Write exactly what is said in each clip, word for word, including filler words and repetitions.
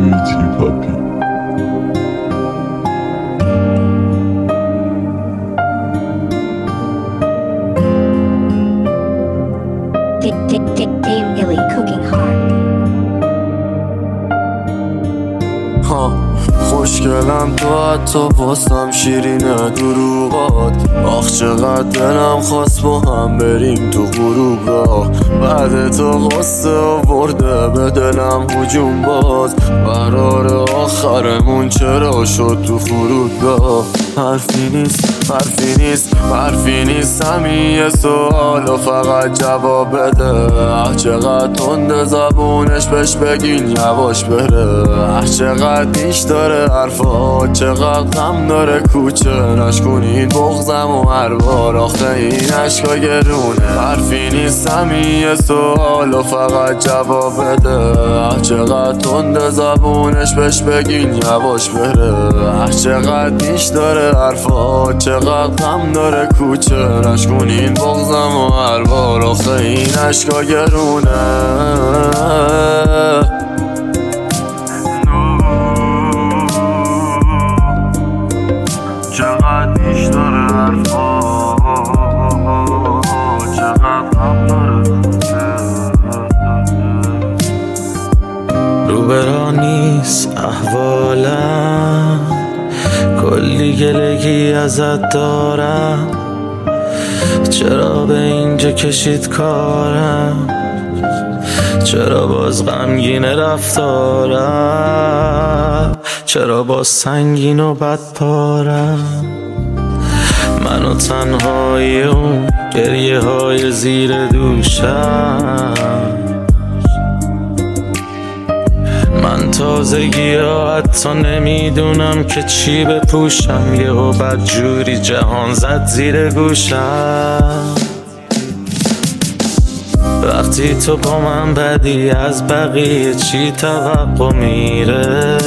سویتی پاپی. Dame Illy Cooking Hard. خوشگلم تو حتی واسم شیرینه دروغات. آخ چقدر دلم خواست با هم بریم تو غروب راه. بعد تو غصه آورده به دلم هجوم باز. قرار آخرمون چرا شد تو فرودگاه. حرفی نیست حرفی نیست حرفی نیست همین یه سوال و فقط جواب بده. اه چقدر تند زبونش بهش بگین یواش بره. اه چقدر نیش داره حرفا، چقدر غم داره کوچه. نشکنین بغزم و هر بار آخه این عشقا گرونه. حرفی نیست همین یه سوال و فقط جواب بده. اه چقدر تند زبونش بهش بگین یواش بره. اه چقدر نیش داره حرفا، چقدر غم داره کوچه. نشکنین بغزم و هر بار آخه این عشقا گرونه. چقدر نیش داره حرفا، چقدر غم داره کوچه. روبرا نیست احوالم، کلی گلگی ازت دارم. چرا به اینجا کشید کارم، چرا باز غمگین رفتارم، چرا باز سنگین و بدپارم. من و تنهایی اون گریه های زیر دوشم. من تازگی ها حتی نمیدونم که چی بپوشم. یهو بدجوری جهان زد زیر گوشم. وقتی تو با من بدی از بقیه چی توقع میره.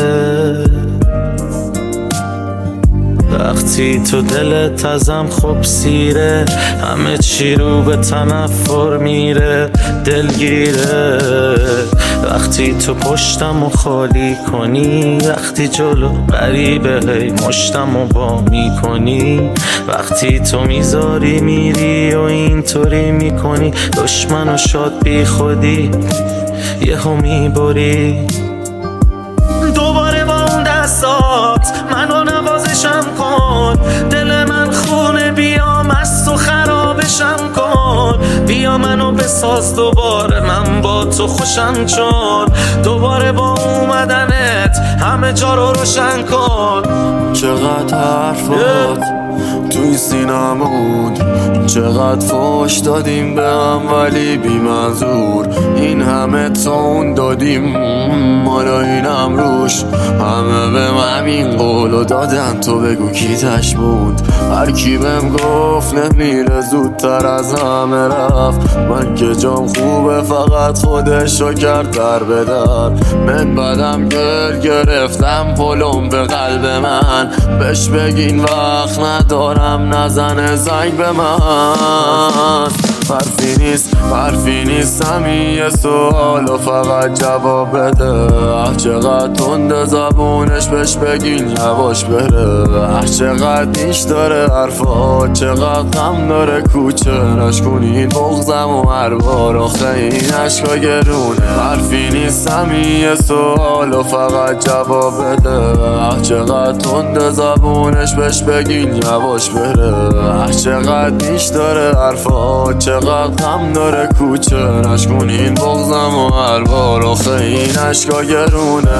وقتی تو دلت ازم خوب سیره، همه چی رو به تنفر میره دلگیره. وقتی تو پشتم و خالی کنی، وقتی جلو غریبه هی مشتم و با میکنی. وقتی تو میذاری میری و اینطوری میکنی، دشمن و شاد بی خودی یهو میبری. دوباره با اون دستات منو نوازشم کن. دل من خونه بیا مست و خرابشم کن. بیا منو بساز دوباره من با تو خوشم چون. دوباره با اومدنت همه جا رو روشن کن. چقدر حرفات توی سینم موند، چقدر فوش دادیم به هم ولی بی منظور. این همه تون دادیم مالا اینم روش. همه به همین قولو دادن، تو بگو کی تش موند. هر کی بهم گفت نمیره زودتر از همه رفت. من که جام خوبه فقط خودشو کرد در به در. من بدم گر گرفتم پلم به قلب من. بهش بگین وقت ندارم نزنه زنگ به من. حرفی نیست حرفی نیست همین یه سوال و فقط جواب بده. اه چقدر تند زبونش بهش بگین یواش بره. اه چقدر نیش داره حرفا، چقدر غم داره کوچه. نشکنین بغزم و هر بار آخه این عشقا گرونه. حرفی نیست همین یه سوال و فقط جواب بده. اه چقدر تند زبونش بهش بگین یواش بره. اه چقدر نیش داره حرفا، چقدر غم داره کوچه. نشکنین بغزم و هر بار آخه این عشقا گرونه.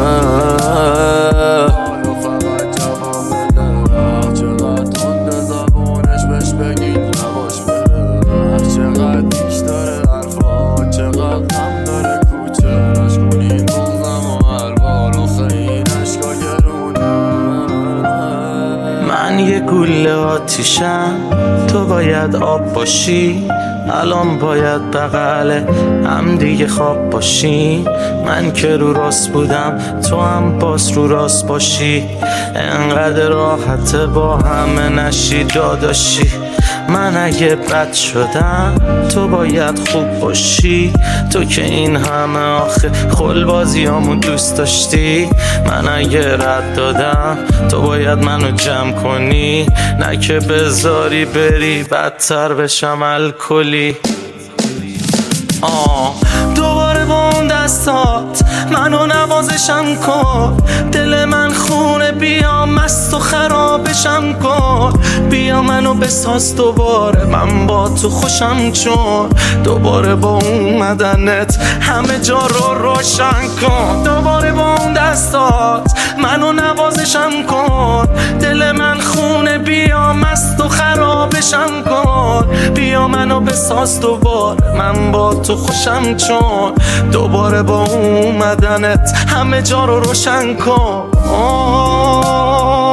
چقدر تند زبونش بهش بگین یواش بره. چقدر نیش داره حرفا، چقدر غم داره کوچه. نشکنین بغزم و هر بار آخه این عشقا گرونه. من یه گوله آتیشم، تو باید آب باشی. الان باید بغل هم دیگه خواب باشی. من که رو راست بودم تو هم باز رو راست باشی. انقدر راحت با همه نشی داداشی. من اگه بد شدم تو باید خوب باشی. تو که این همه آخه خلبازیامو دوست داشتی. من اگه رد دادم تو باید منو جمع کنی، نه که بذاری بری بدتر بشم الکلی. آه دوباره با اون دستات منو نوازشم کن. دل من خونه بیا مست و خرابشم کن. بیا منو بساز دوباره من با تو خوشم چون. دوباره با اومدنت همه جا رو روشن کن. دوباره با اون دستات منو نوازشم کن. دل من خونه بیا مست و خرابشم کن. بیا منو بساز دوباره من با تو خوشم چون. دوباره با اومدنت همه جا رو روشن کن.